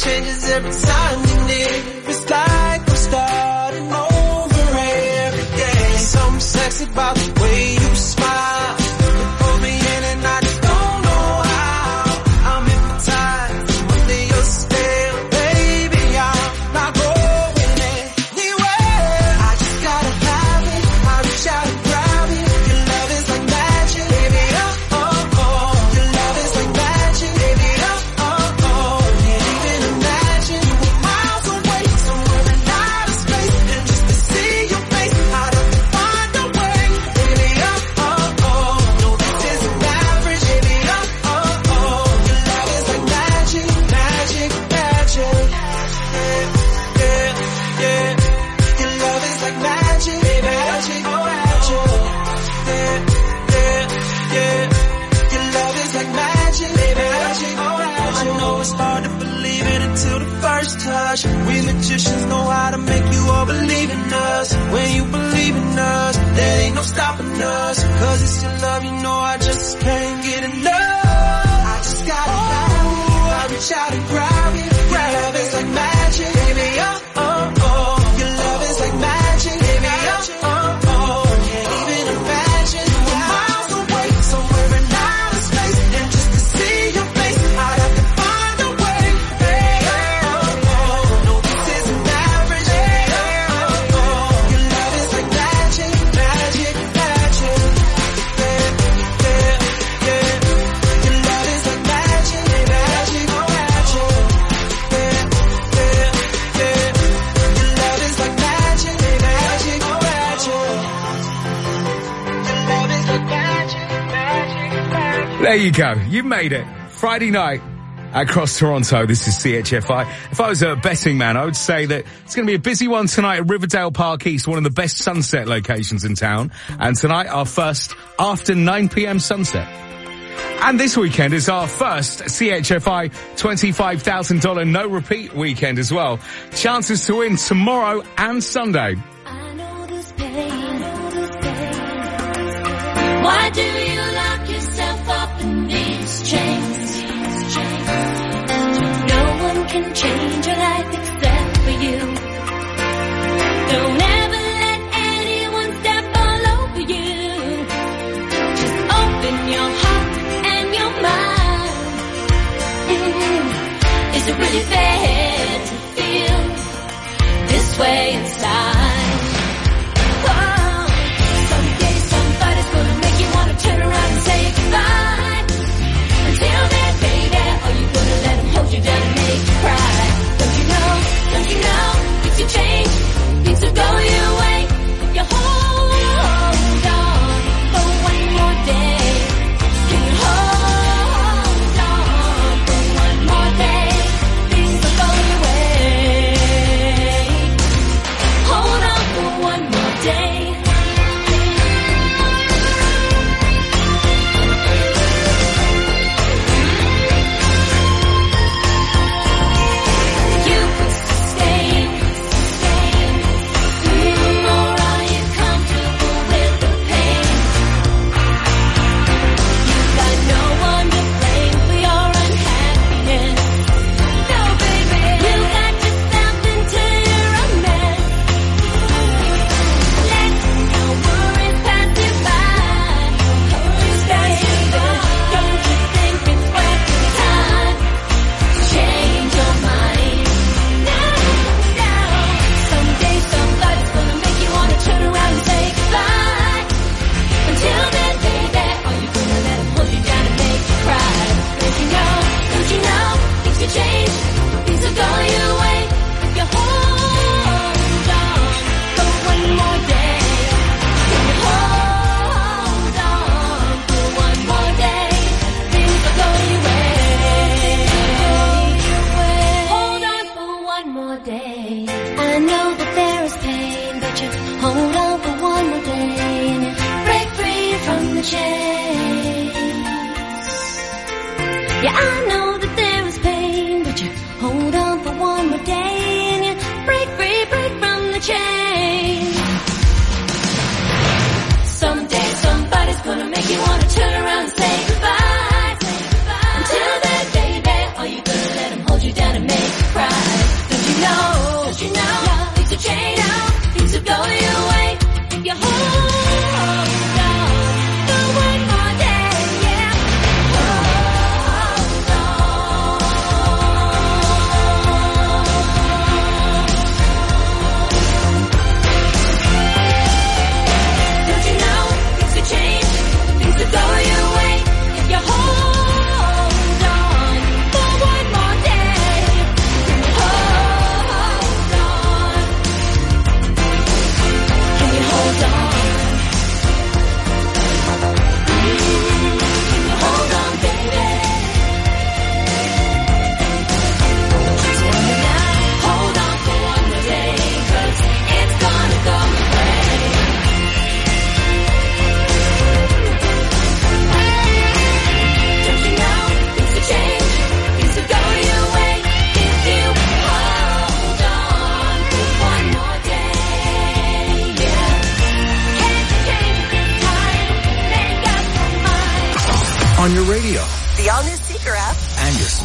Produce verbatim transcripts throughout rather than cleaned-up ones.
changes every time you need. It's like I'm starting over every day. Something sexy about the way you smile. You pull me in and I just don't know how. I'm hypnotized under your spell, baby. I'm not going anywhere. I just gotta have it. I reach out and grab it. Your love is like magic, baby. Oh oh oh. Your love is like magic, baby. Oh oh oh. Can't even imagine you were miles away, somewhere in outer space, and just to see your face, I'd have to find a way, baby. Oh oh oh. No, this isn't average, baby. Oh oh oh. Your love is like magic, magic, magic. Yeah, yeah, yeah. Your love is like magic, baby. Magic, oh magic. Yeah, yeah, yeah. Your love is like magic, baby. Magic, oh magic. I know it's hard to believe it until the first touch. We magicians know how to make you all believe in us. When you believe in us, there ain't no stopping us. Cause it's your love, you know I just can't get enough. I just gotta have it. I reach out and grab it. Your love is like magic, baby. Oh oh oh. Your love is like magic, baby. Oh oh oh. Can't even imagine you were miles away, somewhere in outer space, and just to see your face, I'd have to find a way. Hey, oh oh. No, this isn't average. Hey, oh oh. Your love is like magic, magic, magic. Yeah, yeah, yeah. Your love is like magic, magic, oh magic. Yeah, yeah, yeah. Your love is like magic, magic, oh magic. Your love is like magic, magic, magic. There you go. You made it. Friday night across Toronto. This is C H F I. If I was a betting man, I would say that it's going to be a busy one tonight at Riverdale Park East, one of the best sunset locations in town. And tonight, our first after nine p.m. sunset. And this weekend is our first C H F I twenty-five thousand dollars no-repeat weekend as well. Chances to win tomorrow and Sunday. I know this pain, I know this pain. Why do you lock yourself up in these chains? No one can change your life except for you. Don't ever let anyone step all over you. Just open your heart and your mind. Mm. Is it really fair to feel this way inside? Oh, someday somebody's gonna make you wanna turn around and say goodbye. Until then, baby, are you gonna let them hold you down and make you cry? Don't you know, don't you know, things will change, things will go your way. If you hold on for one more day, can you hold on for one more day? Things will go your way. Hold on for one more day. You could sustain, sustain, mm, or are you comfortable with the pain? You've got no one to blame for your unhappiness. No, baby, you got yourself into a mess. Let your worries pass you by. Stay there. Don't you think it's worth your time to change your mind? No, no. Someday somebody's gonna make you wanna turn around and say goodbye. Until then, baby, are you gonna let them hold you down and make you cry? Don't you know, don't you know, things will change, things will go your way. If you hold on for one more day, can you hold on for one more day? Things will go your way. Hold on for one more day. I know that there is pain, but you hold on for one more day and you break free from the chains. Yeah, I know that there is pain, but you hold on for one more day and you break free, break from the chains. Someday somebody's gonna make you wanna turn around and say goodbye. Until then, baby, are you gonna let them hold you down and make you cry?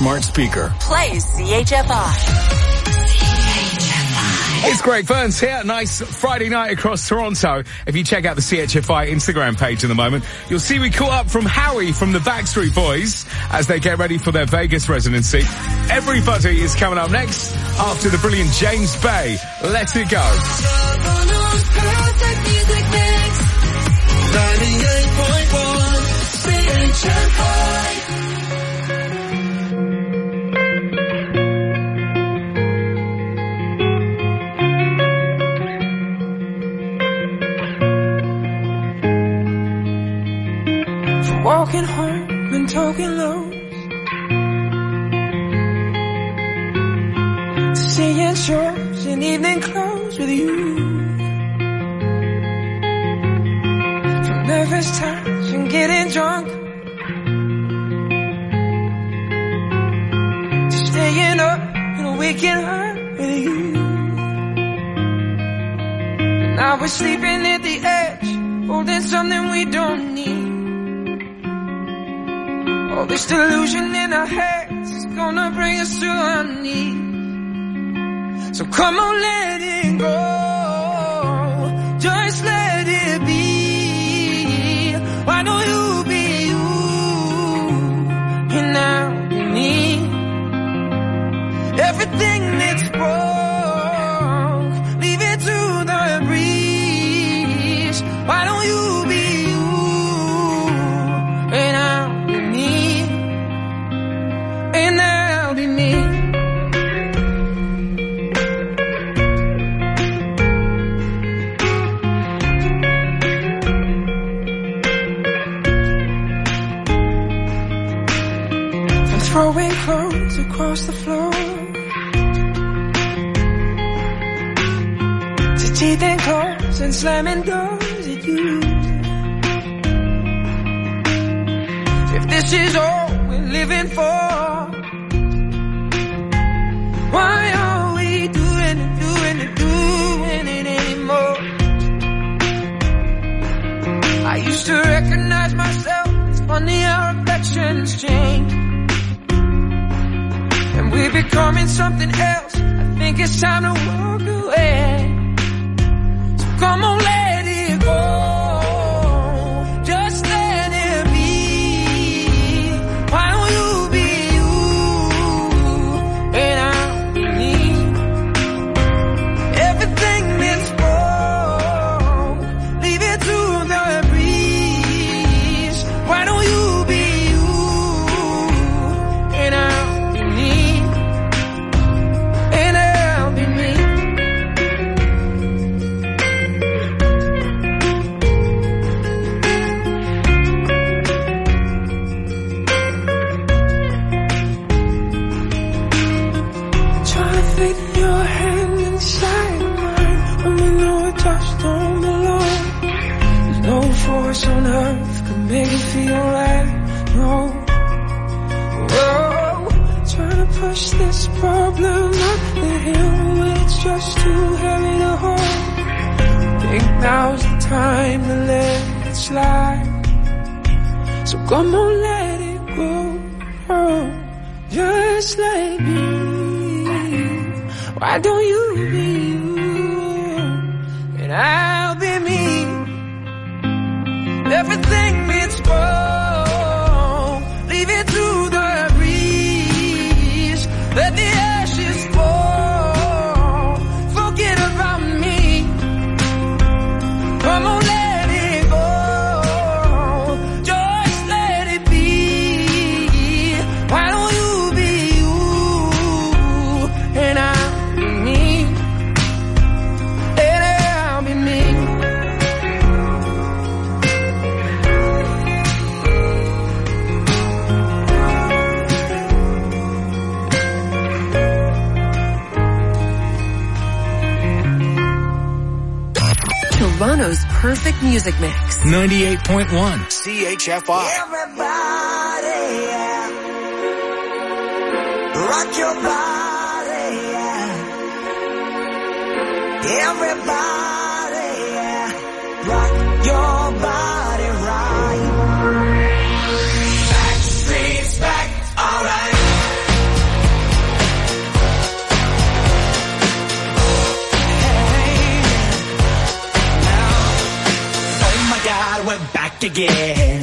smart speaker. Play C H F I. It's Greg Burns here. Nice Friday night across Toronto. If you check out the C H F I Instagram page in a moment, you'll see we caught up from Howie from the Backstreet Boys as they get ready for their Vegas residency. Everybody is coming up next after the brilliant James Bay. Let It Go. ninety-eight point one C H F I. Walking home and talking lows, seeing shows in evening clothes with you. From nervous touch and getting drunk, to staying up and waking up with you. And now we're sleeping at the edge, holding something we don't need. All this delusion in our heads is gonna bring us to our knees. So come on, let it go. Just let it be. Why don't you be you? And I'll be me. Everything that's wrong, leave it to the breeze. Why don't you be you? And I'll and I'll be me. From throwing clothes across the floor to teeth and claws and slamming doors at you. If this is all we're living for, why are we doing it, doing it, doing it anymore? I used to recognize myself. It's funny how affections change, and we're becoming something else. I think it's time to walk away. So come on, let it go. Just let it be. Why don't you be you? And I everything that's wrong, leave it to the breeze. Why don't you be you? And I'll be me. And I'll be me. Try to fit your hand inside mine when you know it just don't belong. There's no force on earth can make it feel right. No. Whoa. Trying to push this problem up the hill when it's just too heavy to hold. Think now's the time to let it slide. So come on, let it go. Oh, just let it be. Why don't you be you? And I'll be me. Everything that's wrong, leave it to the breeze. Let the ashes fall. Forget about me. Come on, let it go. Just let it be. Why don't you be you? And I'll be me. And I'll be me. Toronto's perfect music mix. ninety-eight point one C H F I. Everybody, yeah. Rock your body, yeah. Everybody, yeah. Rock your body right. Backstreet's back, alright. again.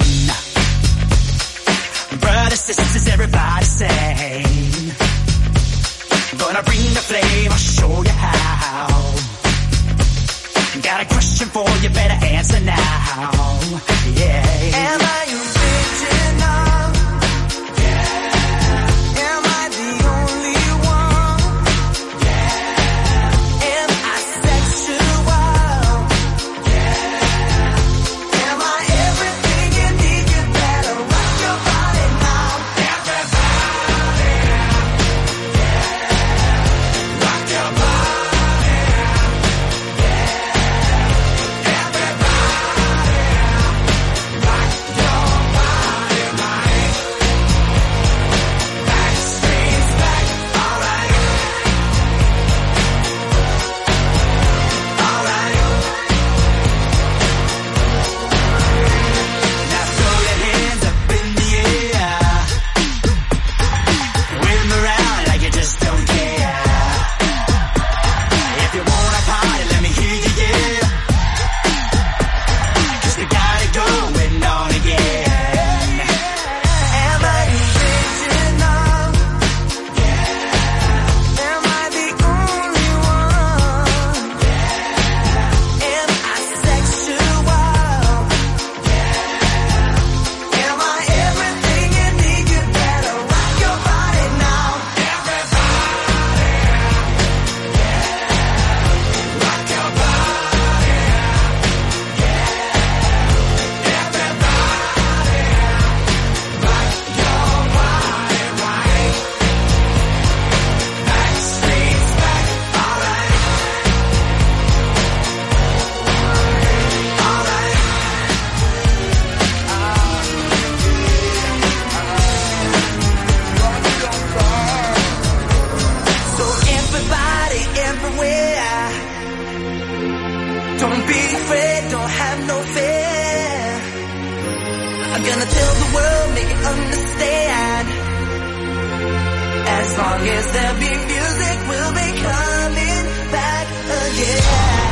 Brothers, sisters, everybody sing. Gonna bring the flame, I'll show you how. Got a question for you, better answer now. Yeah. Am I original? Yeah. Am I the only one? Yeah. Am I sexual? Yeah. Am I everything you need? You better rock your body now. Everybody. Yeah. Rock your body. Don't be afraid, don't have no fear. I'm gonna tell the world, make it understand. As long as there be music, we'll be coming back again.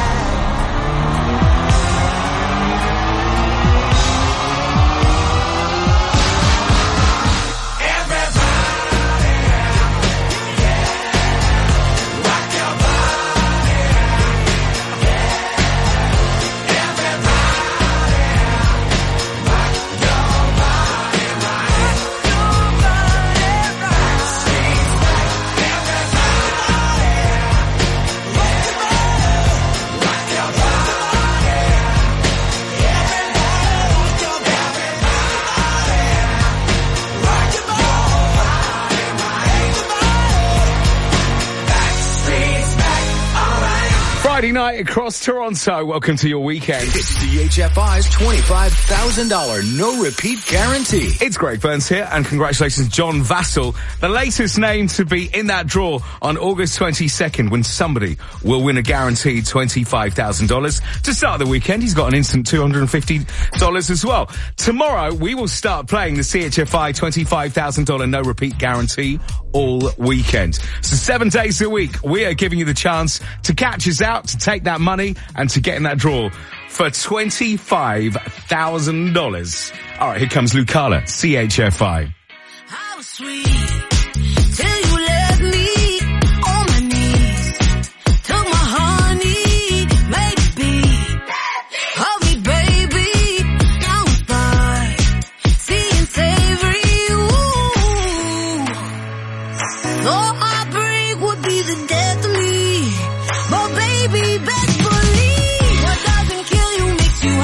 Friday night across Toronto. Welcome to your weekend. It's C H F I's twenty-five thousand dollars no repeat guarantee. It's Greg Burns here, and congratulations, John Vassell, the latest name to be in that draw on August twenty-second, when somebody will win a guaranteed twenty-five thousand dollars. To start the weekend, he's got an instant two hundred fifty dollars as well. Tomorrow, we will start playing the C H F I twenty-five thousand dollars no repeat guarantee all weekend. So seven days a week, we are giving you the chance to catch us out, to take that money, and to get in that draw for twenty-five thousand dollars. All right, here comes Lucala, C H F I. How sweet till you left me on my knees, took my honey, made it beat, hug me baby, now I'm fine, seeing savory, ooh, thought heartbreak would be the death of me, but baby, best believe what doesn't kill you makes you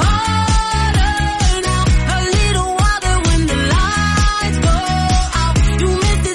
harder now, a little water when the lights go out, you miss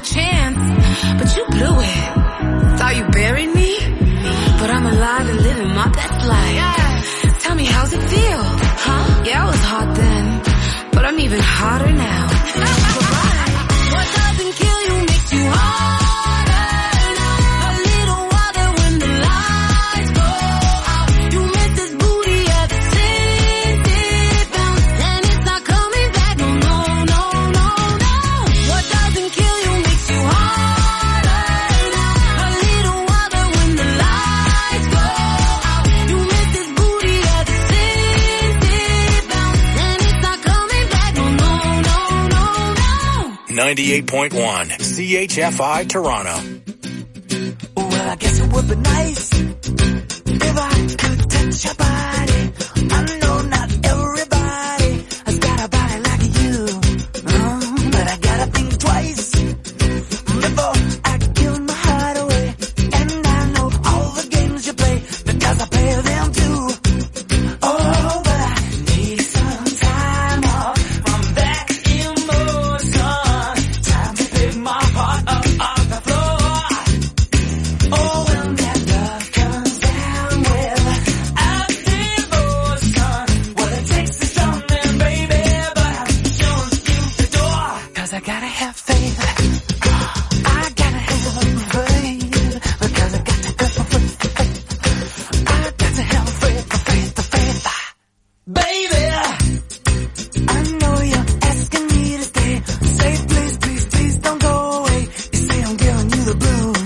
chance, but you blew it. Thought you buried me, but I'm alive and living my best life. Yeah. Tell me, how's it feel? Huh? Yeah, I was hot then, but I'm even hotter now. Goodbye. What doesn't kill you makes you harder now. A little water when the lights go out. You miss this booty ever since it bounced, and it's not coming back. No, no, no, no, no. What doesn't kill you makes you harder now. A little water when the lights go out. You miss this booty ever since it bounced, and it's not coming back. No, no, no, no, no. ninety-eight point one C H F I Toronto. Well, I guess it would be nice if I could touch your body. I know not everybody has got a body like you, um, but I gotta think twice before I give my heart away. And I know all the games you play because I play them too. Oh, but I need some time off from that emotion. Time to pick my heart up off the floor. Oh, when that love comes down without devotion, well, it takes a strong man, baby, but I'm showing you the door. 'Cause I gotta have faith. I gotta have faith. Because I got to have faith. I got to have faith, faith, faith. Baby, I know you're asking me to stay. Say please, please, please don't go away. You say I'm giving you the blues.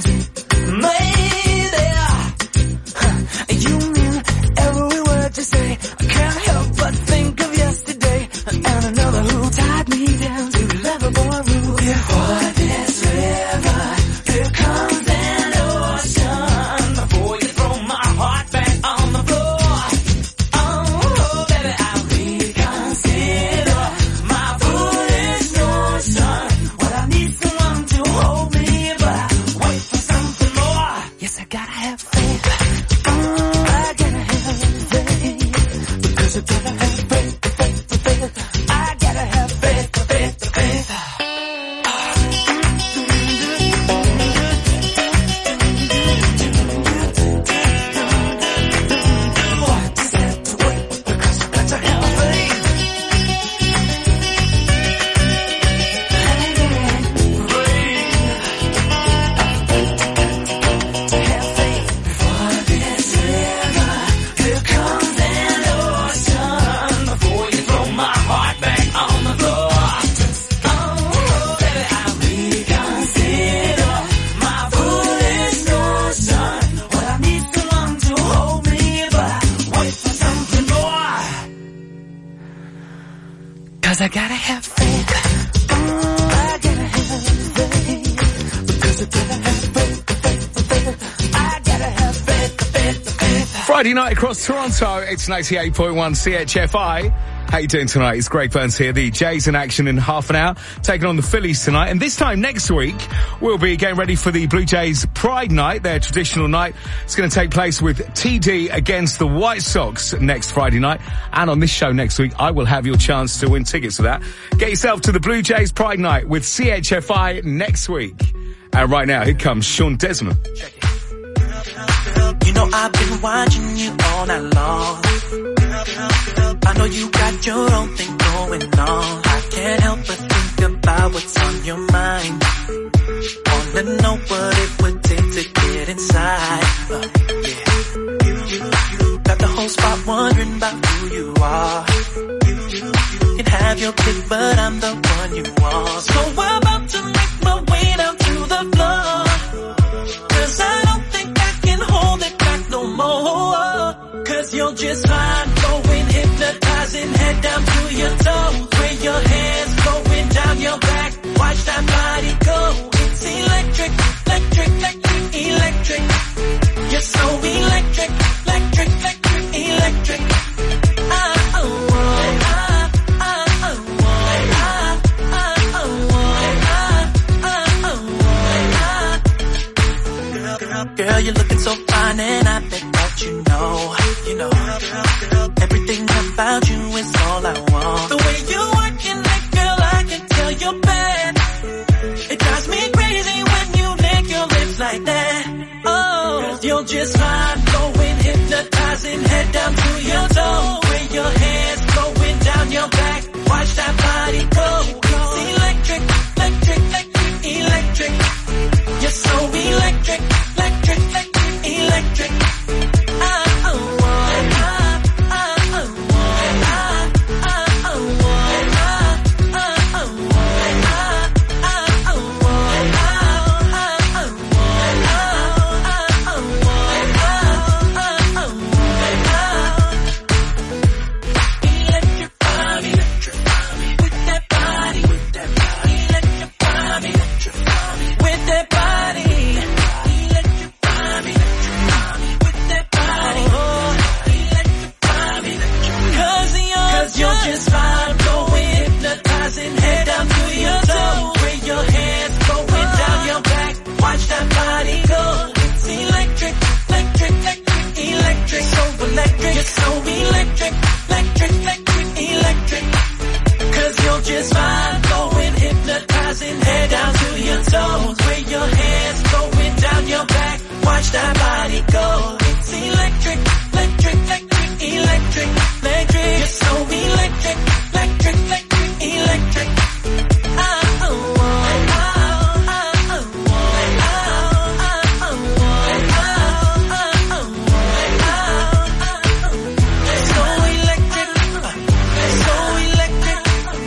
Maybe huh, you mean every word you say. I can't help but think of yesterday and another who tied me down to Loverboy Road. Before this river, here comes an ocean. Before you throw my heart back on the floor. Oh, baby, I'll reconsider my foolish notion. Well, I need someone to hold me, but I wait for something more. Yes, I gotta have faith. Oh, I gotta have faith. Because I gotta have faith, faith, faith. I gotta have faith, faith, faith. Just have to wait because I got to have faith. To have faith. Before this river, here comes an ocean. Before you throw my heart back on the floor. Oh, baby, I'll reconsider my foolish notion. Well, I need someone to hold me, but I wait for something more. 'Cause I gotta have faith. Oh, I gotta have faith. Because I gotta have faith, faith, faith. I gotta have faith, faith, faith. Friday night across Toronto, it's ninety-eight point one C H F I. How you doing tonight? It's Greg Burns here. The Jays in action in half an hour, taking on the Phillies tonight. And this time next week, we'll be getting ready for the Blue Jays Pride Night, their traditional night. It's going to take place with T D against the White Sox next Friday night. And on this show next week, I will have your chance to win tickets for that. Get yourself to the Blue Jays Pride Night with C H F I next week. And right now, here comes Sean Desmond. You know I've been watching you all night long. I know you got your own thing going on. I can't help but think about what's on your mind. Wanna know what it would take to get inside. Uh, yeah. You, you, you got the whole spot wondering about who you are. You can have your pick, but I'm the one you want. So I'm about to make my way down to the floor. 'Cause I don't think I can hold it back no more. 'Cause you're just fine, going hypnotizing, head down to your toe. With your hands going down your back, watch that body go. It's electric, electric, electric, electric. You're so electric, electric, electric, electric. Ah, oh, oh, ah, ah, oh, oh, ah, ah, oh, oh, ah, ah, oh, ah. Girl, you're looking so fine and I bet that you know, you know, everything about you is all I want. The way you working it, girl, I can tell you're bad. It drives me crazy. just fine. Going hypnotizing, head down to your toe. Where your hands going down your back. Watch that body go. It's electric, electric, electric, electric. You're so electric, electric, electric, electric. Ah, oh, oh, ah, ah, oh, oh, ah, ah, oh, oh, ah, ah, oh, oh, ah, ah, oh, oh, ah, ah, oh, you're just fine, going hypnotizing, head down to your toe. Where your hands going down your back, watch that body go. It's electric, electric, electric, electric, so electric. You're so electric, electric, electric, electric. Cause you're just fine, going hypnotizing, head down to your toes. Where your hands going down your back, watch that body go. It's electric, electric, electric, electric, electric. You're so electric, electric, electric, electric. Ah, oh, oh, ah, ah, oh, oh, ah, ah, oh, oh, ah, ah, oh, oh, ah, ah, oh. So electric, so electric,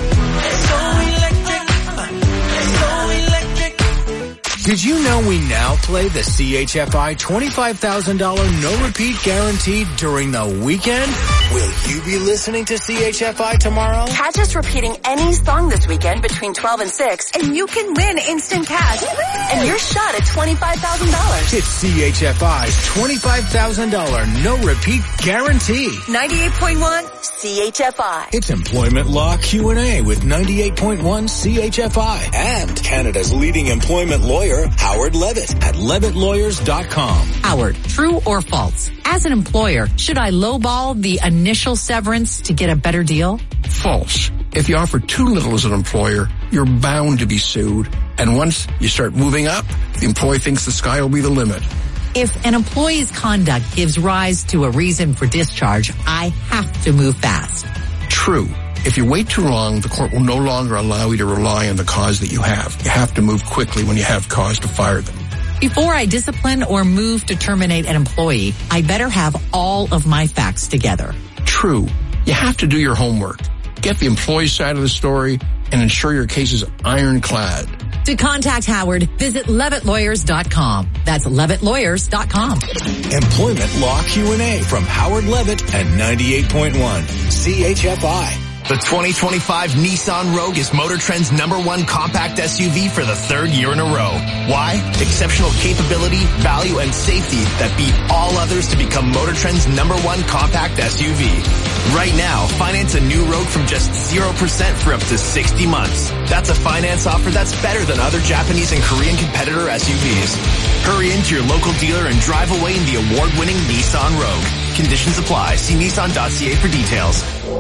so electric, so electric. Did you know we now play the C H F I twenty-five thousand dollars no repeat guarantee during the weekend? Will you be listening to C H F I tomorrow? Catch us repeating any song this weekend between twelve and six, and you can win instant cash and your shot at twenty-five thousand dollars. It's C H F I's twenty-five thousand dollars no repeat guarantee. ninety-eight point one C H F I. It's Employment Law Q and A with ninety-eight point one C H F I and Canada's leading employment lawyer, Howard Levitt at levitt lawyers dot com. Howard, true or false? As an employer, should I lowball the initial severance to get a better deal? False. If you offer too little as an employer, you're bound to be sued. And once you start moving up, the employee thinks the sky will be the limit. If an employee's conduct gives rise to a reason for discharge, I have to move fast. True. If you wait too long, the court will no longer allow you to rely on the cause that you have. You have to move quickly when you have cause to fire them. Before I discipline or move to terminate an employee, I better have all of my facts together. True. You have to do your homework. Get the employee side of the story and ensure your case is ironclad. To contact Howard, visit levitt lawyers dot com. That's levitt lawyers dot com. Employment Law Q and A from Howard Levitt at ninety-eight point one C H F I. The twenty twenty-five Nissan Rogue is Motor Trend's number one compact S U V for the third year in a row. Why? Exceptional capability, value, and safety that beat all others to become Motor Trend's number one compact S U V. Right now, finance a new Rogue from just zero percent for up to sixty months. That's a finance offer that's better than other Japanese and Korean competitor S U Vs. Hurry into your local dealer and drive away in the award-winning Nissan Rogue. Conditions apply. See nissan dot c a for details.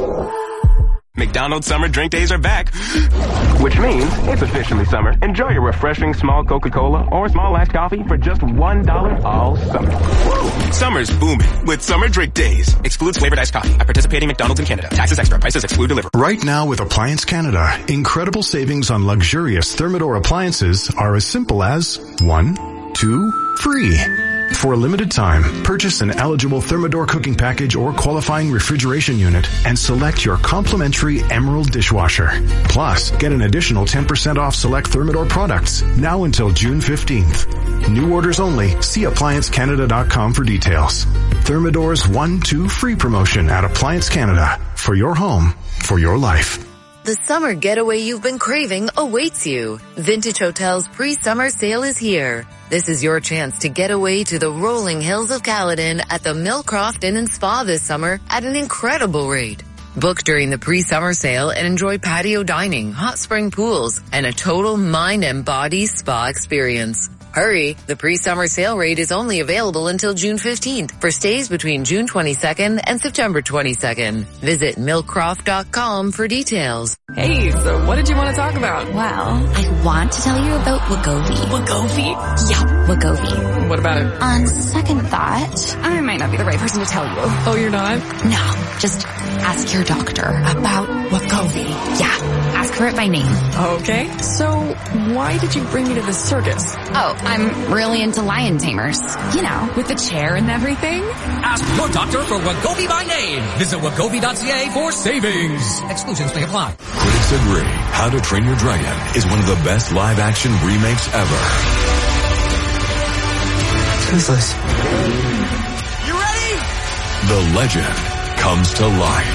McDonald's summer drink days are back, which means it's officially summer. Enjoy your refreshing small Coca-Cola or small iced coffee for just one dollar all summer. Woo! Summer's booming with summer drink days. Excludes flavored iced coffee at participating McDonald's in Canada. Taxes extra. Prices exclude delivery. Right now with Appliance Canada, incredible savings on luxurious Thermador appliances are as simple as one, two, free. For a limited time, purchase an eligible Thermador cooking package or qualifying refrigeration unit and select your complimentary Emerald dishwasher. Plus, get an additional ten percent off select Thermador products now until June fifteenth. New orders only. See appliance canada dot com for details. Thermador's one two free promotion at Appliance Canada. For your home, for your life. The summer getaway you've been craving awaits you. Vintage Hotel's pre-summer sale is here. This is your chance to get away to the rolling hills of Caledon at the Millcroft Inn and Spa this summer at an incredible rate. Book during the pre-summer sale and enjoy patio dining, hot spring pools, and a total mind and body spa experience. Hurry! The pre-summer sale rate is only available until June fifteenth for stays between June twenty-second and September twenty-second. Visit milcroft dot com for details. Hey, so what did you want to talk about? Well, I want to tell you about Wegovy. Wegovy? Yeah, Wegovy. What about it? On second thought, I might not be the right person to tell you. Oh, you're not? No, just ask your doctor about Wegovy. Yeah, ask her it by name. Okay, so why did you bring me to the circus? Oh, I'm really into lion tamers. You know, with the chair and everything. Ask your doctor for Wegovy by name. Visit Wegovy dot c a for savings. Exclusions may apply. Critics agree How to Train Your Dragon is one of the best live-action remakes ever. Toothless. You ready? The legend comes to life.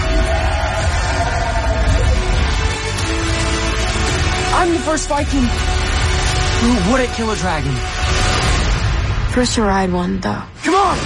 I'm the first Viking who wouldn't kill a dragon. First to ride one, though. Come on!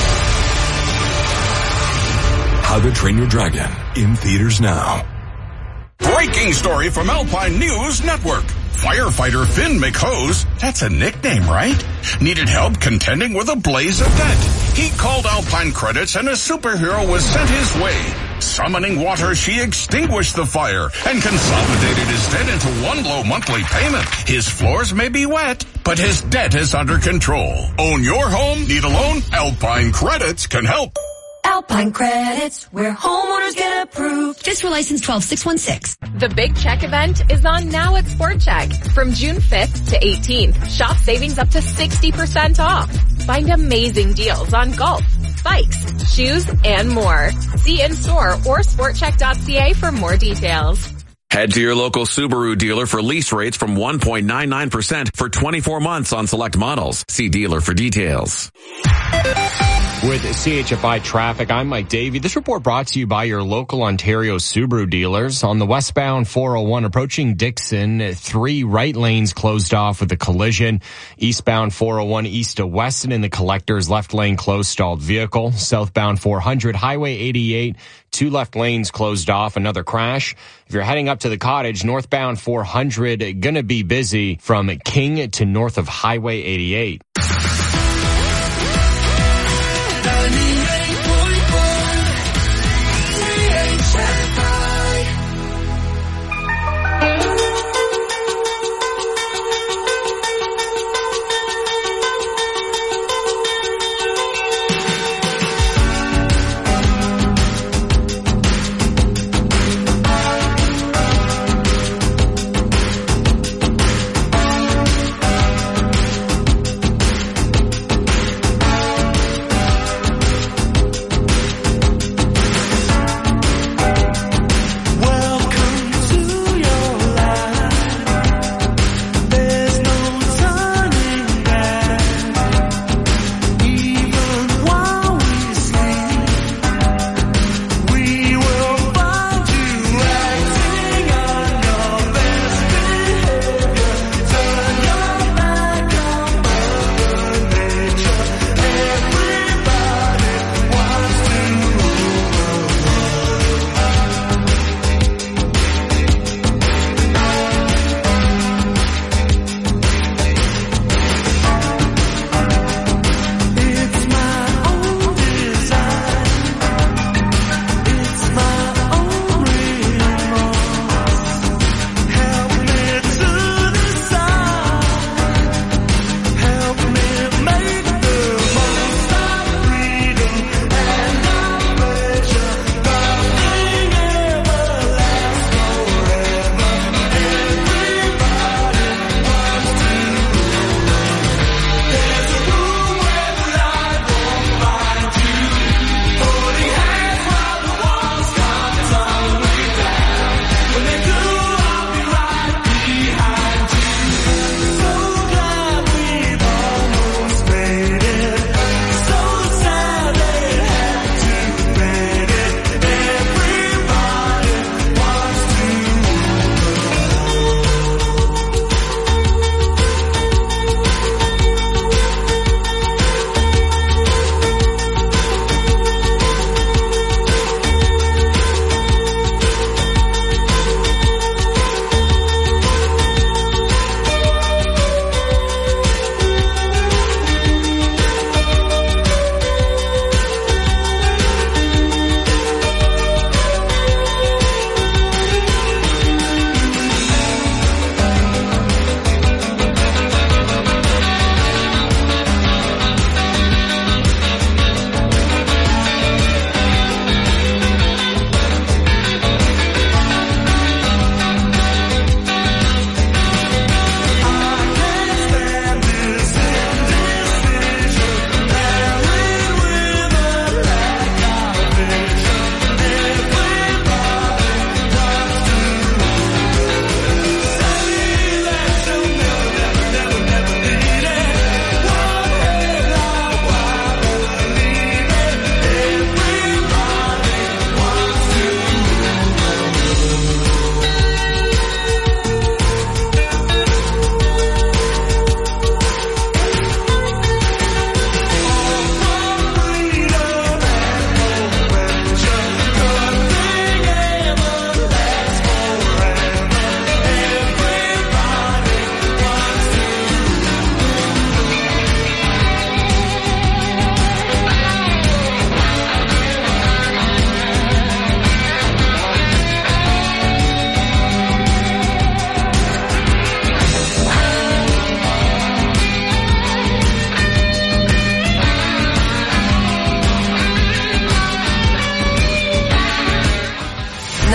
How to Train Your Dragon in theaters now. Breaking story from Alpine News Network. Firefighter Finn McHose, that's a nickname, right? Needed help contending with a blaze of debt. He called Alpine Credits and a superhero was sent his way. Summoning water, she extinguished the fire and consolidated his debt into one low monthly payment. His floors may be wet, but his debt is under control. Own your home? Need a loan? Alpine Credits can help. Alpine Credits, where homeowners get approved. Just for license twelve six one six. The Big Check event is on now at Sport Check. From June fifth to eighteenth, shop savings up to sixty percent off. Find amazing deals on golf, bikes, shoes, and more. See in-store or sport check dot c a for more details. Head to your local Subaru dealer for lease rates from one point nine nine percent for twenty-four months on select models. See dealer for details. With C H F I Traffic, I'm Mike Davey. This report brought to you by your local Ontario Subaru dealers. On the westbound four oh one approaching Dixon, three right lanes closed off with a collision. Eastbound four oh one east to Weston in the collector's left lane closed, stalled vehicle. Southbound four hundred, Highway eighty-eight, two left lanes closed off, another crash. If you're heading up to the Cottage, northbound four hundred, gonna be busy from King to north of Highway eighty-eight.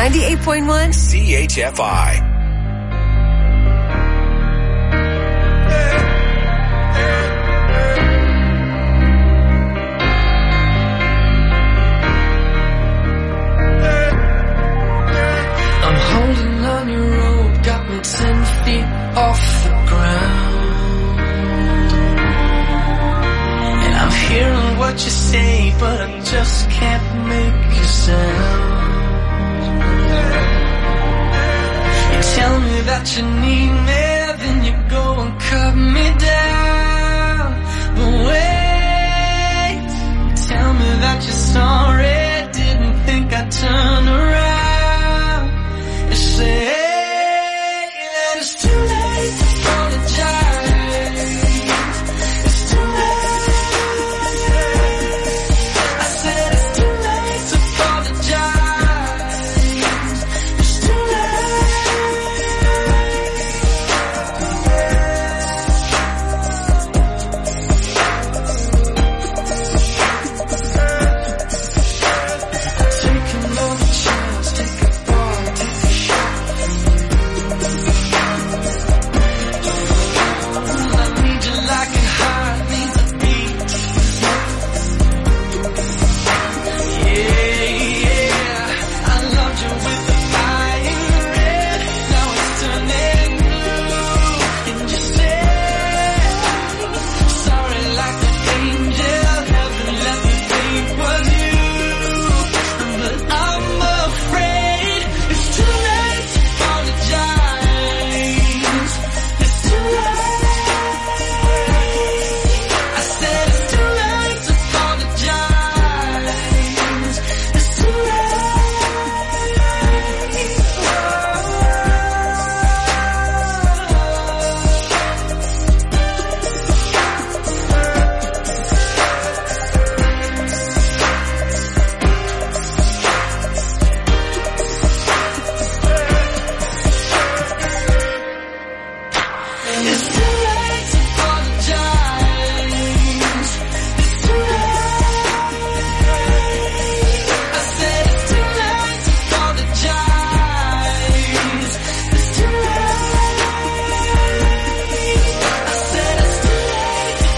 ninety-eight point one C H F I. I'm holding on your rope, got me ten feet off the ground. And I'm hearing what you say, but I just can't make a sound. You tell me that you need me, then you go and cut me down. But wait, tell me that you're sorry, didn't think I'd turn around. You say that it's too late to apologize. It's too late. I said it's too late to apologize. It's too take another chance, take a ball, take a shot. I need you like a heart needs a beat. Yeah, yeah. I loved you with the fire red. Now it's turning blue. And you say sorry like an angel. Heaven let me think was you. But I'm afraid it's too late to apologize. It's too late. I said it's too late to apologize. It's too It's too late to apologize. It's too late. I said it's too late to apologize. It's too late. I said it's too late to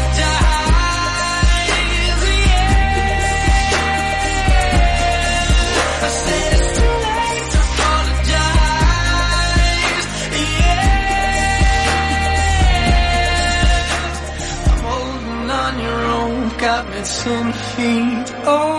apologize. Yeah. I said it's too late to apologize. Yeah. I'm holding on your rope, got me ten feet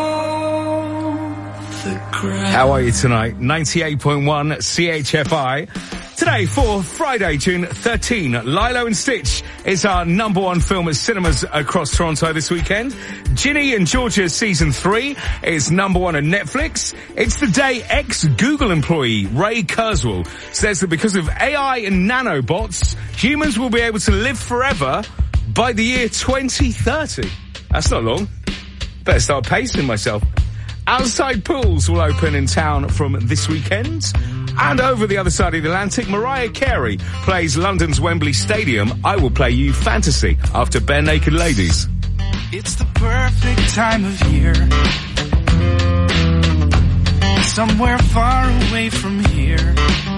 off the ground. How are you tonight? ninety-eight point one C H F I. Today for Friday, June thirteenth, Lilo and Stitch is our number one film at cinemas across Toronto this weekend. Ginny and Georgia season three is number one on Netflix. It's the day ex-Google employee Ray Kurzweil says that because of A I and nanobots, humans will be able to live forever by the year twenty thirty. That's not long. Better start pacing myself. Outside pools will open in town from this weekend. And over the other side of the Atlantic, Mariah Carey plays London's Wembley Stadium. I Will Play You Fantasy after Bare Naked Ladies. It's the perfect time of year. Somewhere far away from here.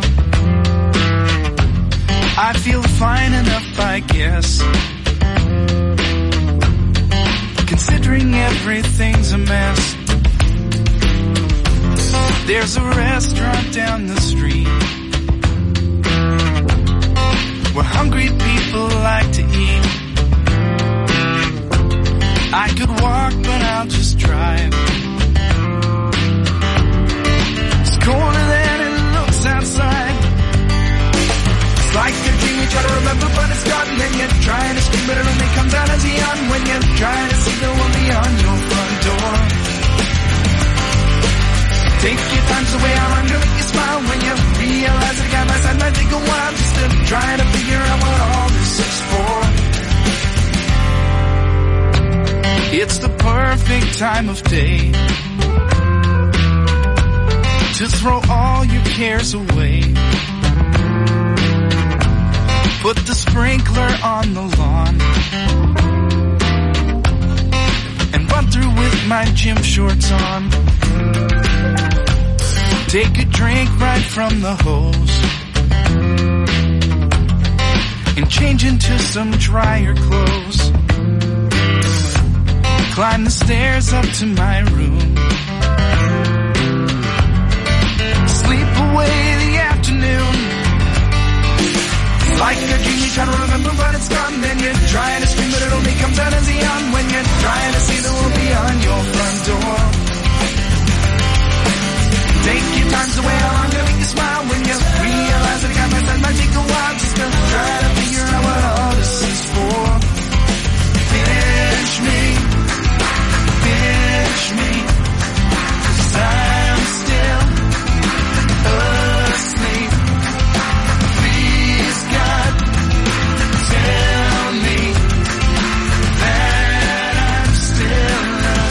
I feel fine enough, I guess. Considering everything's a mess. There's a restaurant down the street where hungry people like to eat. I could walk, but I'll just drive. It's colder than it looks outside. It's like a dream you try to remember, but it's gone. Then you're trying to scream, but it only comes out as a yawn when you're trying to see the one beyond your front door. Take your time, so way I'm gonna make you smile when you realize that guy by side might take a while just to try to figure out what all this is for. It's the perfect time of day to throw all your cares away. Put the sprinkler on the lawn and run through with my gym shorts on. Take a drink right from the hose and change into some drier clothes. Climb the stairs up to my room. Sleep away the afternoon. Like a dream you try to remember but it's gone. Then you're trying to scream but it only comes out as a yawn. When you're trying to see the world beyond your front door. Take your time the way how long to make you smile. When you realize that it might, that might take a while. Just to try to figure out what all this is for. Finish me, finish me, 'cause I'm still asleep. Please God, tell me that I'm still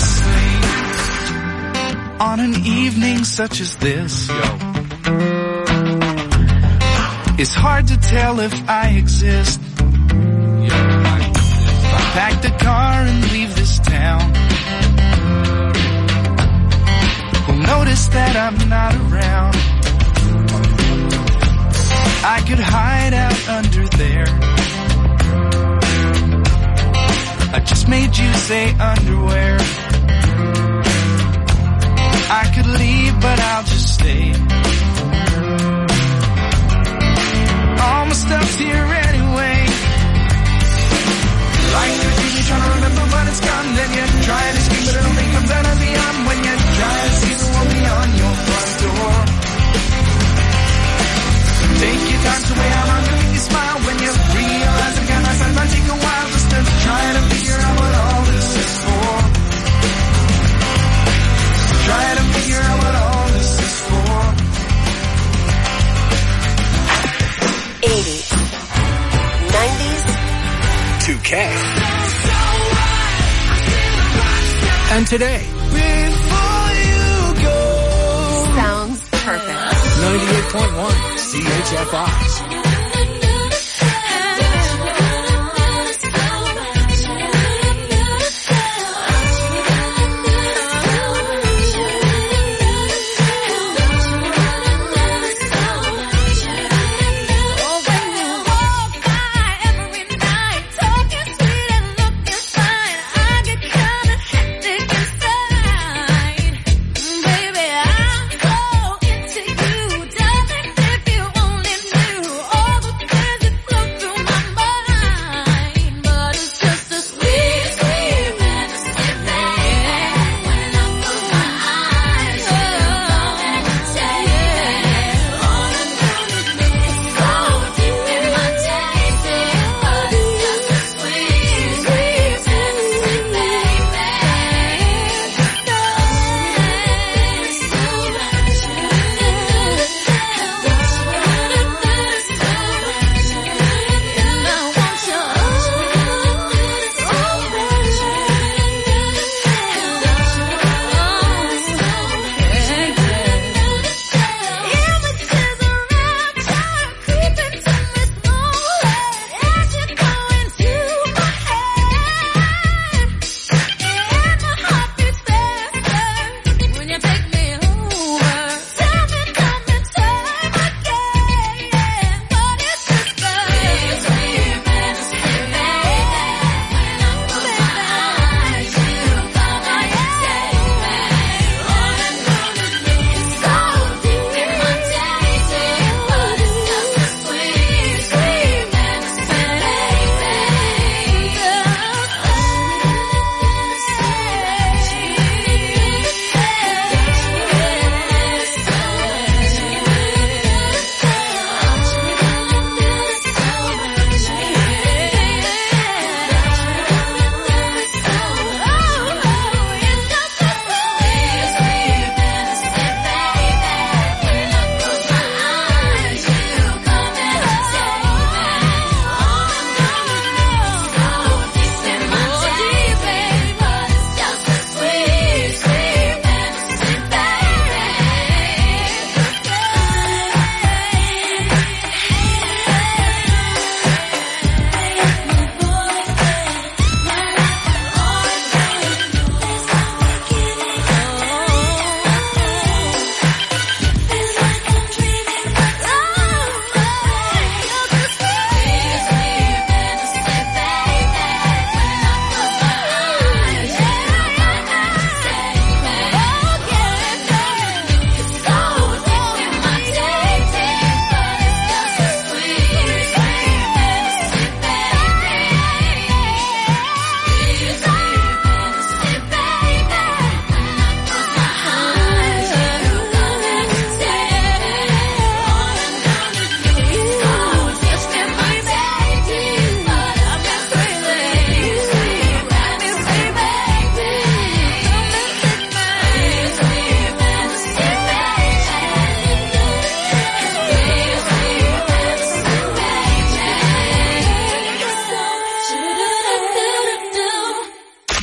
asleep. On an evening such as this, yo, it's hard to tell if I exist. Yo, if I pack the car and leave this town, who'll notice that I'm not around? I could hide out under there. I just made you say underwear. I could leave, but I'll just stay. All my stuff's here anyway. Like a dream you're trying to remember, but it's gone. Then you try to scream, but it only comes out as a yawn. When you try to see the world beyond your front door. Take your time to wait how long to make you smile. When you realize it can last, might take a while just to try to figure out what all this is for. Try to figure out what all this is for. eighties, nineties, two K. And today. Before you go. Sounds perfect. ninety-eight point one C H F I. Baby, I'll go into you, darling, if you only knew.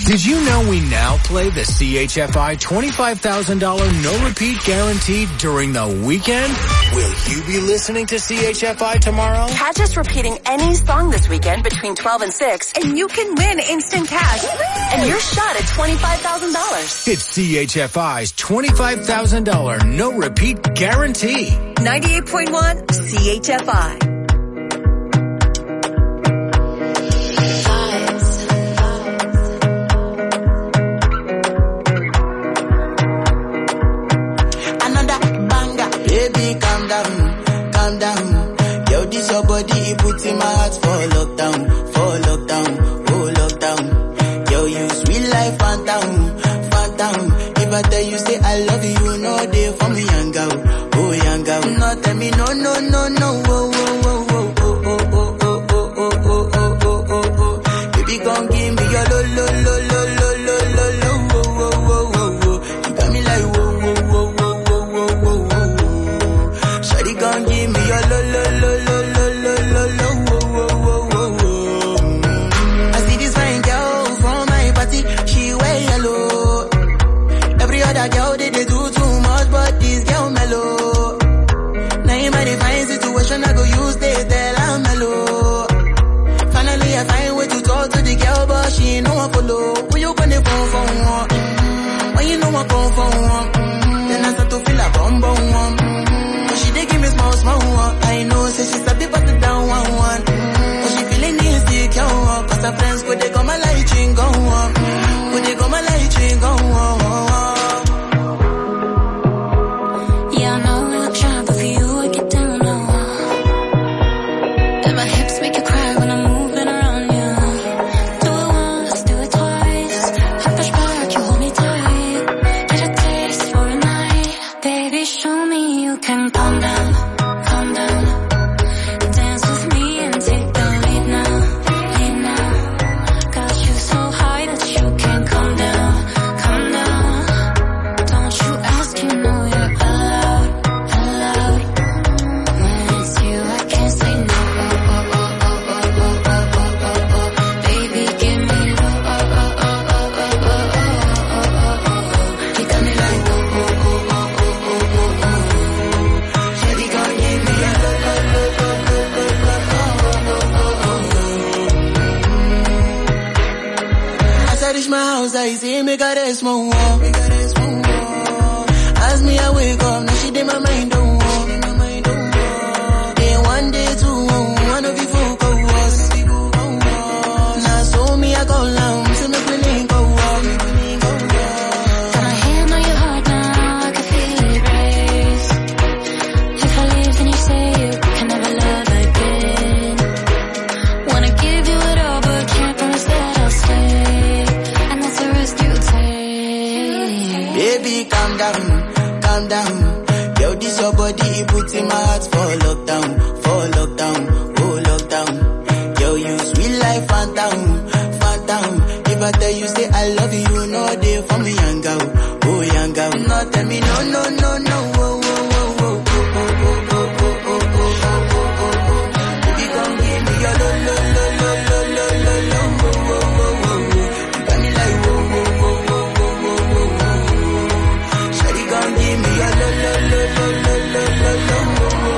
Did you know we now play the C H F I twenty-five thousand dollars no-repeat guarantee during the weekend? Will you be listening to C H F I tomorrow? Catch us repeating any song this weekend between twelve and six, and you can win instant cash and your shot at twenty-five thousand dollars. It's C H F I's twenty-five thousand dollars no-repeat guarantee. ninety-eight point one C H F I. Baby, calm down, calm down. Yo, this your body, it puts in my heart for lockdown, for lockdown, oh lockdown. Yo, you sweet life, phantom, phantom. If I tell you, say I love you, you know they for me, young girl, oh young girl. No, tell me, no, no, no, no, oh, oh, oh, oh, oh, oh, oh, oh, oh, oh, oh, oh, oh, oh, oh. Baby, come give me your lo, lo, lo, lo, lo, lo, lo, lo, oh, oh, oh, oh, oh. You got me like, whoa, whoa, whoa, whoa. Gon' give me your lo lo lo lo lo lo lo lo wo wo wo wo. I see this fine girl from my party, she wear yellow. Every other girl they they do too much, but this girl mellow. Now in my fine situation, I go use they tell I'm mellow. Finally I find way to talk to the girl, but she ain't no one follow. When you gonna phone for one? Mm-hmm. When you know I come for one? Mm-hmm. Then I start to feel a bum bum one. She dey give me small, small one. I know, say she's a bit put it down one, one. Mm-hmm. But she feeling insecure, cause her friends go, they go my light ring go on. Go, they go my light ring go on. Yeah, I know we look shy, but for you, I get down low. And my hips make you cry when I'm moving around you. Do it once, do it twice. I push back, you hold me tight. Get a taste for a night. Baby, show me you can calm down, calm down. Dance with me and take the lead now, lead now. Got you so high that you can't come down, come down. Don't you ask, you know you're allowed, allowed. When it's you, I can't say no. Oh, oh, oh, oh, oh, oh, oh, oh, oh. Baby, give me oh, oh, oh, oh, oh, oh, oh, oh, oh, oh. You got me like oh, oh, oh, oh, oh, oh, oh, oh. Shawty gon' give me a lo, lo, lo, lo, lo, lo, lo, oh, oh, oh, oh. As I reach my house, I see me got a small wall. As me I wake up, now she did my mind don't walk. Then one day two, one of you folk go was. Now so me I go long, so me willing go walk. Got my hand on your heart now, I can feel it race. If I leave, then you say you can never love again. Wanna give you it all, but can't promise that I'll stay. And that's the risk you take. Baby, calm down, calm down. Yo, this your body, it puts in my heart for lockdown, for lockdown, oh lockdown. Yo, you sweet life, phantom, phantom. If I tell you, say I love you, you know they for me, young girl, oh young girl. No, tell me, no, no, no, no, oh, oh, oh, oh, oh, oh, oh, oh, oh, oh, oh, oh, oh. Baby, come give me your lo, lo, lo, lo, lo, lo, lo, lo, oh, oh, oh, oh, oh. You got me like, oh, oh, oh, oh, oh, oh, oh, oh. Shawty, come give me your lo, lo, lo, lo, lo, lo, lo, lo, oh, oh, oh, oh, oh.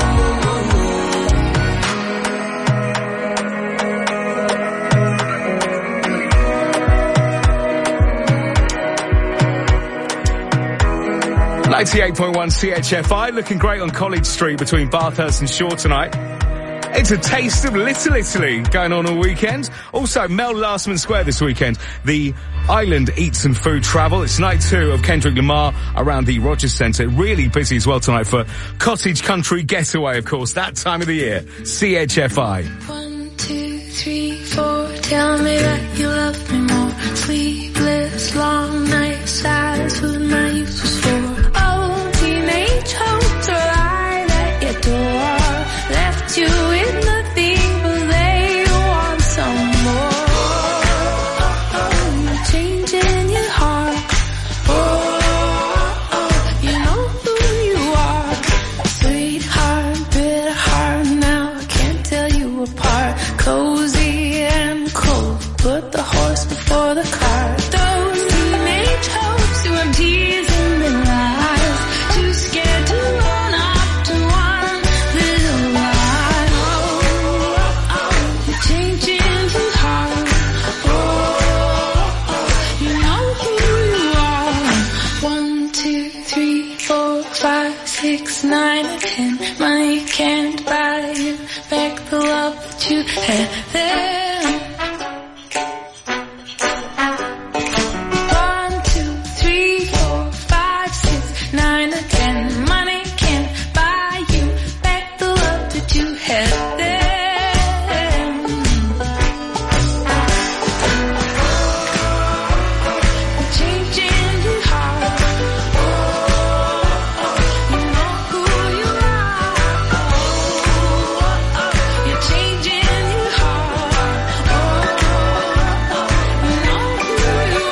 ninety-eight point one C H F I, looking great on College Street between Bathurst and Shore tonight. It's a taste of Little Italy going on all weekend. Also, Mel Lastman Square this weekend. The Island Eats and Food Travel. It's night two of Kendrick Lamar around the Rogers Centre. Really busy as well tonight for Cottage Country Getaway, of course, that time of the year. C H F I. One, two, three, four. Tell me that you love me more. Sleepless, long nights, that's what my youth was for. Oh, teenage hopes are right at your door. Left you with nothing, but they want some more. Oh, you're changing your heart. Oh, oh, you know who you are. Sweetheart, bitter heart, now I can't tell you apart. Cozy and cold, put the horse before the cart. love that you had there. One, two, three, four, five, six, nine, or ten. Money can't buy you back the love that you had there. Changing your heart. You know who you are. You're changing your heart. You know who you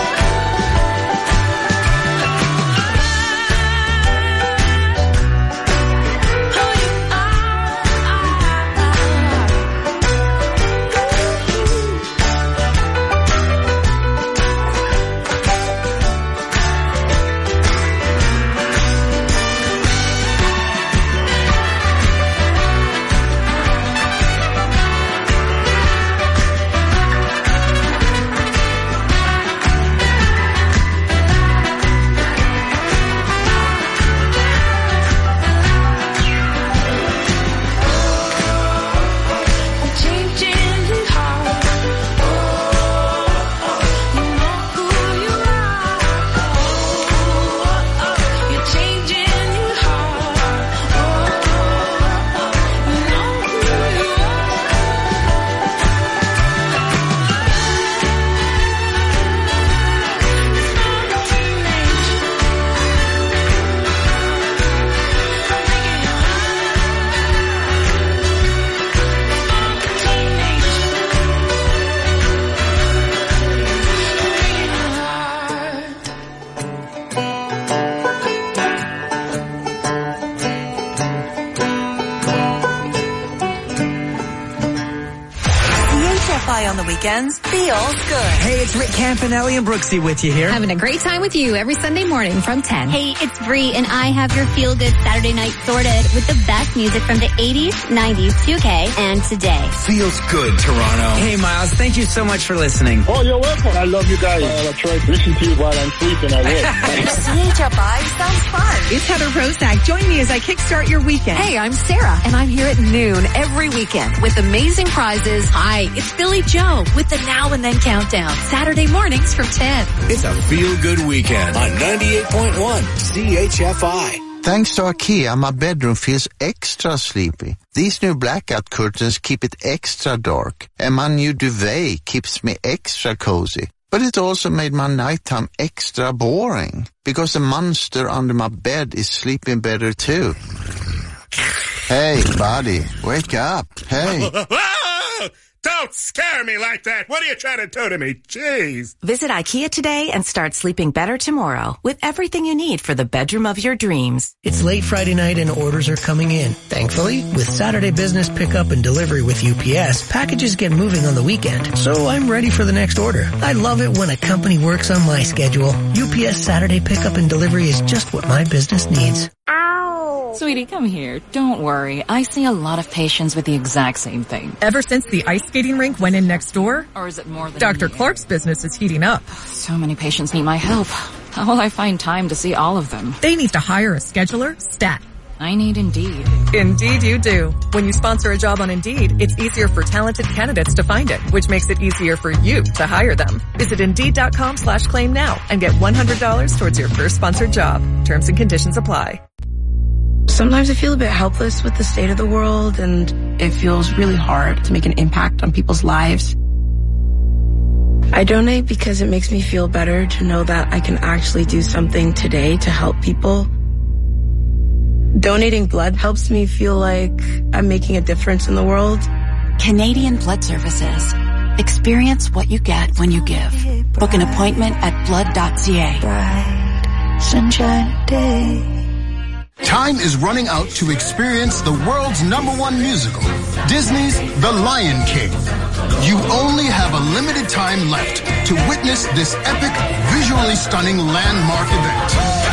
on the weekends feels good. Hey, it's Rick Campanelli and Brooksy with you here. Having a great time with you every Sunday morning from ten. Hey, it's Bree, and I have your feel-good Saturday night sorted with the best music from the eighties, nineties, two K, and today. Feels good, Toronto. Hey, Miles, thank you so much for listening. Oh, you're welcome. I love you guys. Uh, I try to listen to you while I'm sleeping. I will. C H F I sounds fun. It's Heather Prozac. Join me as I kickstart your weekend. Hey, I'm Sarah, and I'm here at noon every weekend with amazing prizes. Hi, it's Billy Joe with the Now and Then Countdown. Saturday mornings from ten. It's a feel-good weekend on ninety-eight point one C H F I. Thanks to IKEA, my bedroom feels extra sleepy. These new blackout curtains keep it extra dark, and my new duvet keeps me extra cozy. But it also made my nighttime extra boring, because the monster under my bed is sleeping better too. Hey, buddy, wake up. Hey. Don't scare me like that. What are you trying to do to me? Jeez. Visit IKEA today and start sleeping better tomorrow with everything you need for the bedroom of your dreams. It's late Friday night and orders are coming in. Thankfully, with Saturday business pickup and delivery with U P S, packages get moving on the weekend. So I'm ready for the next order. I love it when a company works on my schedule. U P S Saturday pickup and delivery is just what my business needs. Sweetie, come here. Don't worry. I see a lot of patients with the exact same thing. Ever since the ice skating rink went in next door? Or is it more than Doctor Clark's business is heating up. So many patients need my help. How will I find time to see all of them? They need to hire a scheduler, stat. I need Indeed. Indeed you do. When you sponsor a job on Indeed, it's easier for talented candidates to find it, which makes it easier for you to hire them. Visit Indeed.com slash claim now and get one hundred dollars towards your first sponsored job. Terms and conditions apply. Sometimes I feel a bit helpless with the state of the world, and it feels really hard to make an impact on people's lives. I donate because it makes me feel better to know that I can actually do something today to help people. Donating blood helps me feel like I'm making a difference in the world. Canadian Blood Services. Experience what you get when you give. Book an appointment at blood dot c a. Bright, sunshine day. Time is running out to experience the world's number one musical, Disney's The Lion King. You only have a limited time left to witness this epic, visually stunning landmark event.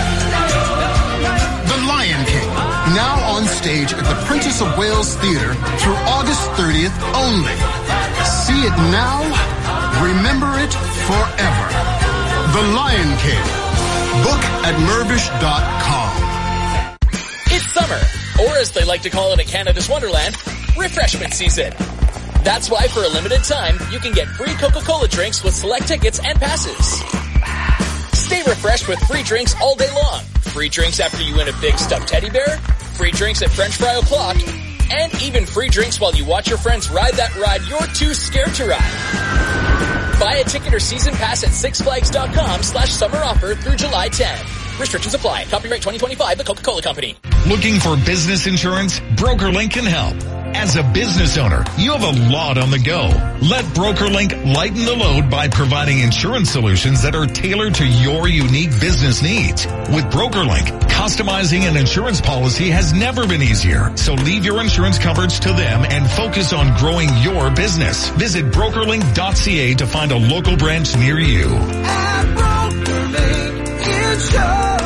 The Lion King, now on stage at the Princess of Wales Theatre through August thirtieth only. See it now, remember it forever. The Lion King. Book at mervish dot com. It's summer, or as they like to call it in Canada's Wonderland, refreshment season. That's why for a limited time, you can get free Coca-Cola drinks with select tickets and passes. Stay refreshed with free drinks all day long. Free drinks after you win a big stuffed teddy bear, free drinks at French Fry O'Clock, and even free drinks while you watch your friends ride that ride you're too scared to ride. Buy a ticket or season pass at sixflags.com slash summer offer through July tenth. Restrictions apply. Copyright twenty twenty-five, The Coca-Cola Company. Looking for business insurance? BrokerLink can help. As a business owner, you have a lot on the go. Let BrokerLink lighten the load by providing insurance solutions that are tailored to your unique business needs. With BrokerLink, customizing an insurance policy has never been easier. So leave your insurance coverage to them and focus on growing your business. Visit brokerlink dot c a to find a local branch near you. At BrokerLink Insurance.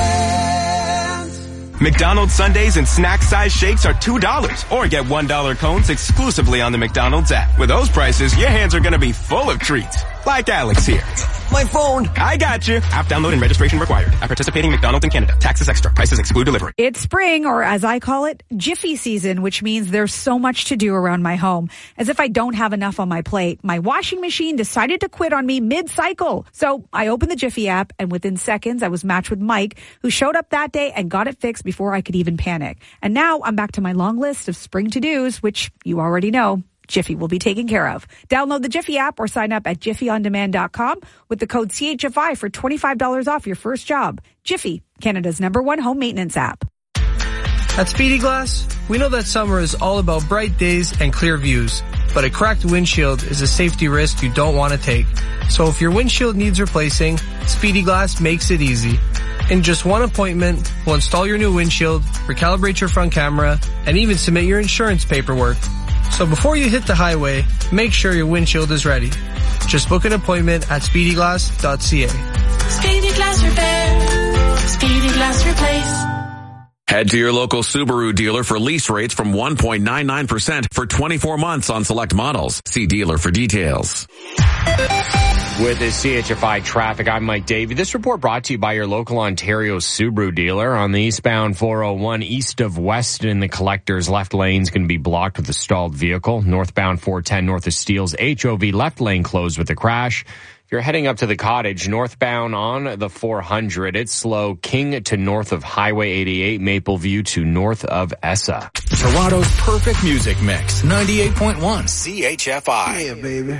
McDonald's Sundaes and snack size shakes are two dollars or get one dollar cones exclusively on the McDonald's app. With those prices, your hands are going to be full of treats. Like Alex here. My phone. I got you. App download and registration required. At participating McDonald's in Canada. Taxes extra. Prices exclude delivery. It's spring, or as I call it, Jiffy season, which means there's so much to do around my home. As if I don't have enough on my plate, my washing machine decided to quit on me mid-cycle. So I opened the Jiffy app, and within seconds, I was matched with Mike, who showed up that day and got it fixed before I could even panic. And now I'm back to my long list of spring to-dos, which you already know Jiffy will be taken care of. Download the Jiffy app or sign up at jiffy on demand dot com with the code C H F I for twenty-five dollars off your first job. Jiffy, Canada's number one home maintenance app. At Speedy Glass, we know that summer is all about bright days and clear views, but a cracked windshield is a safety risk you don't want to take. So if your windshield needs replacing, Speedy Glass makes it easy. In just one appointment, we'll install your new windshield, recalibrate your front camera, and even submit your insurance paperwork. So before you hit the highway, make sure your windshield is ready. Just book an appointment at speedy glass dot c a. Speedy Glass Repair. Speedy Glass Replace. Head to your local Subaru dealer for lease rates from one point nine nine percent for twenty-four months on select models. See dealer for details. With the C H F I traffic, I'm Mike Davey. This report brought to you by your local Ontario Subaru dealer. On the eastbound four oh one east of Weston, the collector's left lane's going to be blocked with a stalled vehicle. Northbound four ten north of Steeles, H O V left lane closed with a crash. If you're heading up to the Cottage, northbound on the four hundred, it's slow. King to north of Highway eighty-eight, Mapleview to north of Essa. Toronto's perfect music mix, ninety-eight point one C H F I. Yeah, baby.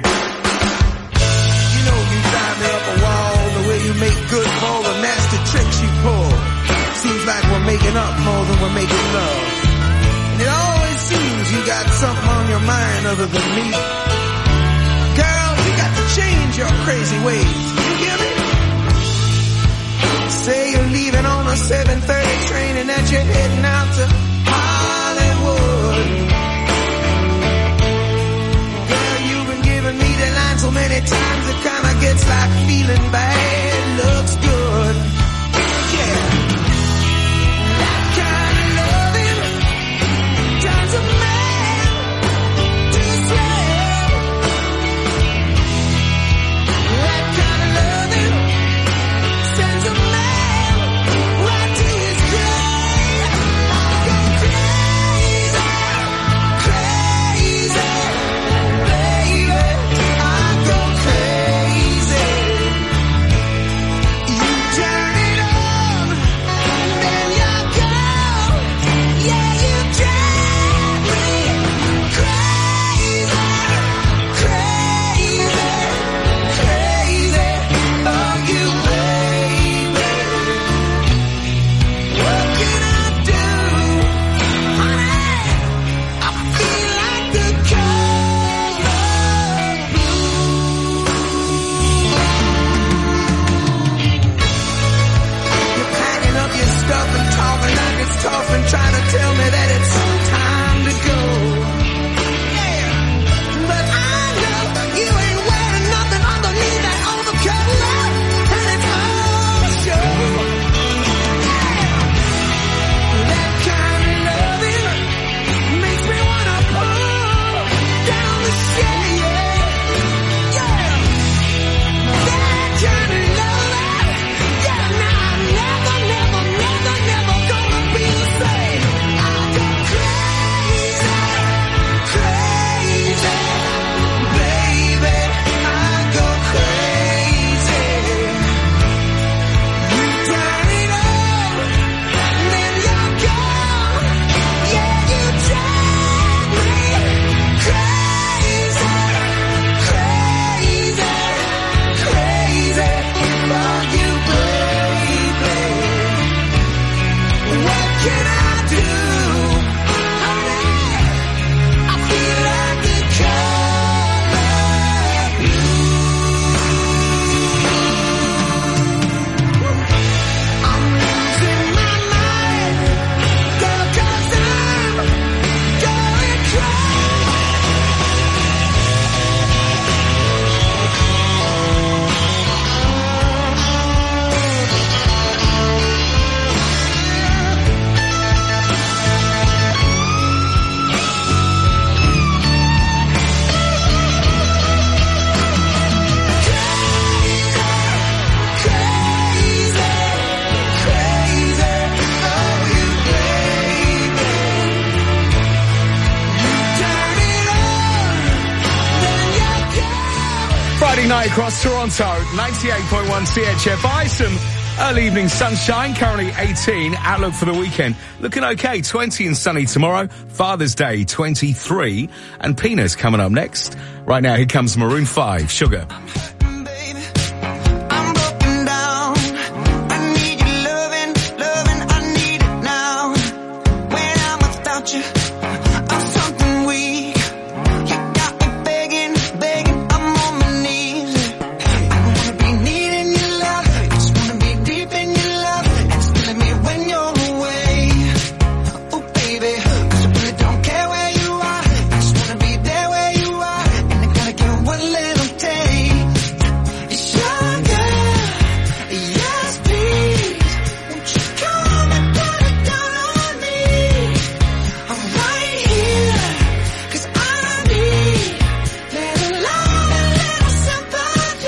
You know you drive me up a wall, the way you make good for all the nasty tricks you pull. Seems like we're making up more than we're making love. And it always seems you got something on your mind other than me. Girl, you got to change your crazy ways. You hear me? Say you're leaving on a seven thirty train and that you're heading out to Hollywood. So many times it kinda gets like feeling bad looks good. Yeah. That kind of loving turns a man to a slave. That kind of loving sends a man right to his grave. Friday night across Toronto, ninety-eight point one C H F I. Some early evening sunshine, currently eighteen. Outlook for the weekend, looking okay. twenty and sunny tomorrow. Father's Day, twenty-three. And Peanuts coming up next. Right now, here comes Maroon five, Sugar. You